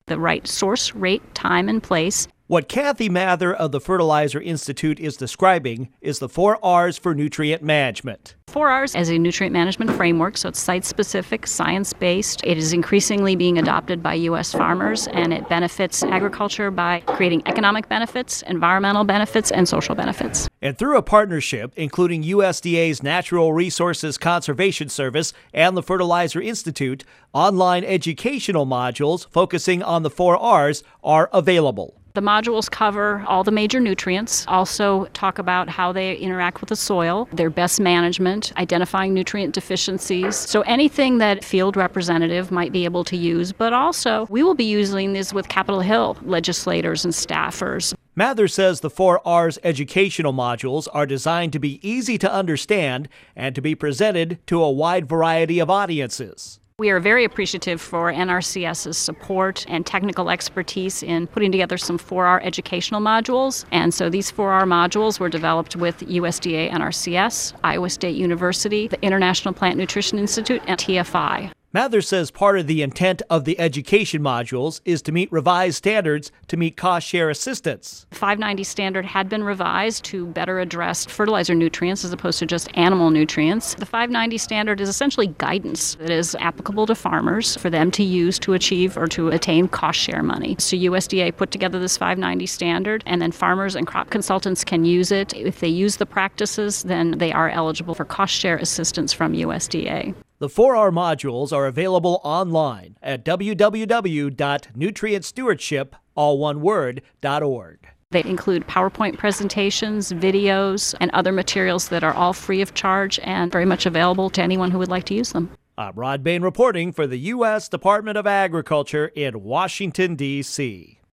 the right source, rate, time, and place. What Kathy Mather of the Fertilizer Institute is describing is the 4 R's for nutrient management. 4 R's as a nutrient management framework, so it's site-specific, science-based. It is increasingly being adopted by U.S. farmers, and it benefits agriculture by creating economic benefits, environmental benefits, and social benefits. And through a partnership, including USDA's Natural Resources Conservation Service and the Fertilizer Institute, online educational modules focusing on the 4 R's are available. The modules cover all the major nutrients, also talk about how they interact with the soil, their best management, identifying nutrient deficiencies. So anything that field representative might be able to use, but also we will be using this with Capitol Hill legislators and staffers. Mather says the 4 R's educational modules are designed to be easy to understand and to be presented to a wide variety of audiences. We are very appreciative for NRCS's support and technical expertise in putting together some 4R educational modules. And so these 4R modules were developed with USDA NRCS, Iowa State University, the International Plant Nutrition Institute, and TFI. Mather says part of the intent of the education modules is to meet revised standards to meet cost share assistance. The 590 standard had been revised to better address fertilizer nutrients as opposed to just animal nutrients. The 590 standard is essentially guidance that is applicable to farmers for them to use to achieve or to attain cost share money. So USDA put together this 590 standard, and then farmers and crop consultants can use it. If they use the practices, then they are eligible for cost share assistance from USDA. The 4R modules are available online at www.nutrientstewardship.org. They include PowerPoint presentations, videos, and other materials that are all free of charge and very much available to anyone who would like to use them. I'm Rod Bain reporting for the U.S. Department of Agriculture in Washington, D.C.